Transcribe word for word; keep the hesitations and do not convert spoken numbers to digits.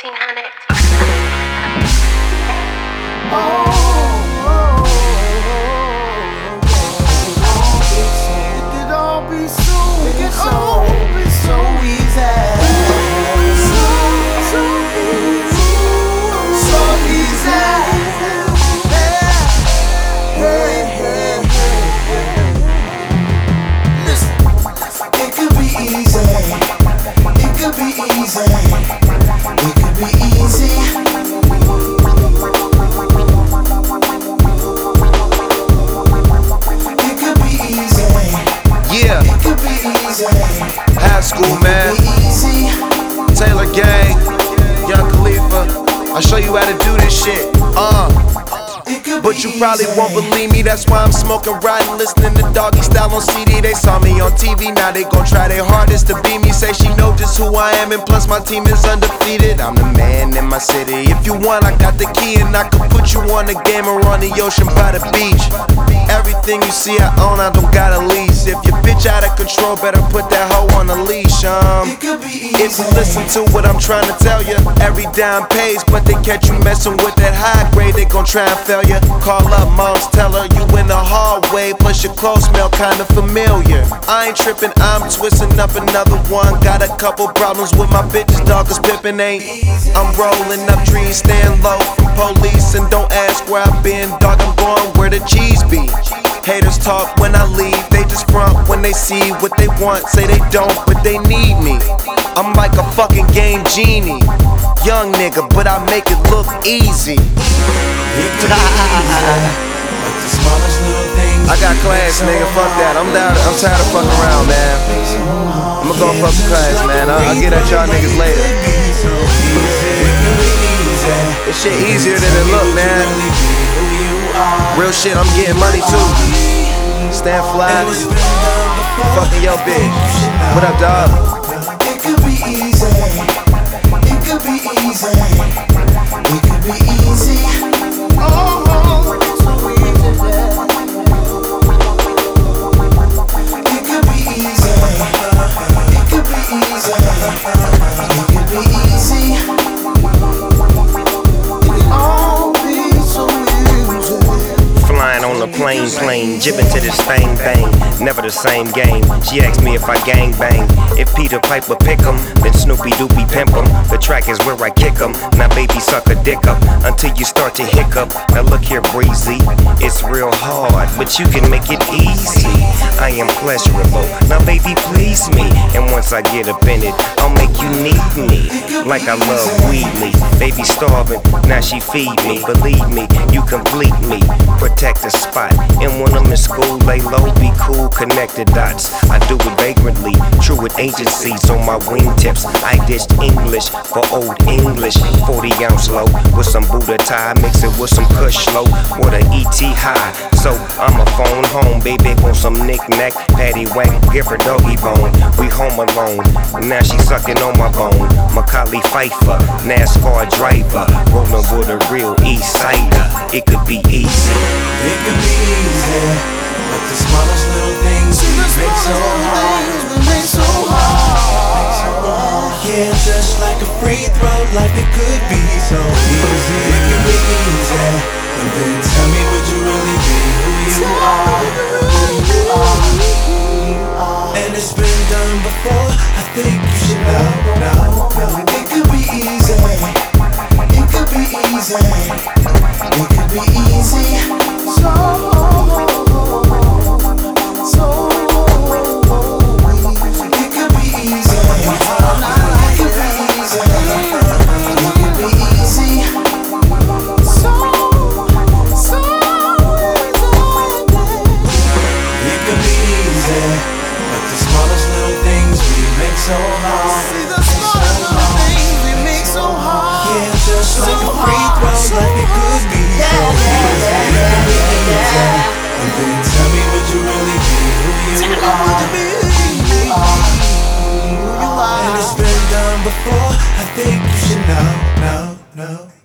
fourteen hundred. High school, man. Taylor Gang, Young Khalifa. I'll show you how to do this shit. Uh. But you probably won't believe me, that's why I'm smoking, riding, listening to Doggy Style on C D. They saw me on T V, now they gon' try their hardest to be me. Say she know just who I am, and plus my team is undefeated. I'm the man in my city. If you want, I got the key, and I can put you on the game or on the ocean by the beach. Everything you see I own, I don't got a lease. If your bitch out of control, better put that hoe on a leash. Um, if you listen to what I'm trying to tell you, every dime pays, but they catch you messing with that high grade, they gon' try and fail you. Call up moms, tell her you in the hallway, plus your clothes smell kinda familiar. I ain't tripping, I'm twisting up another one. Got a couple problems with my bitches, dog, cause pimpin' ain't. I'm rolling up trees, staying low from police, and don't ask where I've been, dog, I'm going where the cheese be. Haters talk when I leave, they just front when they see what they want. Say they don't, but they need me. I'm like a fucking game genie. Young nigga, but I make it look easy. I got class, nigga, fuck that. I'm down, I'm tired of fucking around, man. I'ma go fuck the class, man. I'll, I'll get at y'all niggas later. This shit easier than it look, man. Real shit, I'm getting money too. Stand fly, fucking your bitch. What up, dog? It could be easy. It could be easy. It could be easy. Oh, it's so easy. It could be easy. It could be easy. It could be easy. Oh, be so easy. Flying on the plane, plane, jibbing to this thing, bang. Never the same game. She asked me if I gang bang. If Peter Piper pick 'em, then Snoopy Doopy pimp 'em. The track is where I kick 'em. Now baby suck a dick up until you start to hiccup. Now look here, breezy, it's real hard, but you can make it easy. I am pleasurable. Now baby, please me, and once I get up in it, I'll make you need me. Like I love Wheatley. Baby starving, now she feed me. Believe me, you complete me. Protect the spot, and when I'm in school, lay low, be cool, connect the dots. I do it vagrantly, true with agencies on my wingtips. I dished English for old English. forty ounce low with some Buddha tie, mix it with some Kush slow, with a E T high. So I'ma phone home, baby, want some knick-knack, patty whack, give her doggy bone. We home alone, now she sucking on my bone. Macaulay Pfeiffer, NASCAR driver, rolling with a real East Sider. It could be easy. It could be easy, but the smallest little things make so hard. Make so hard. Yeah, just like a free throw, life it could be so easy. It could be easy, but then tell me, would you really be who you are? Who you are. And it's been done before. I think you should know, know, know. It could be easy. It could be easy. It could be easy. So, so easy. It could be easy. It could be easy. It could be easy. So, so easy. It could be easy, but the smallest little things we make so hard. See the smallest little things we make so hard. Yeah, just like a free throw, like it could be so easy. And then tell me, would you really be who you are? Who you are. And it's been done before. I think you should know, know, know.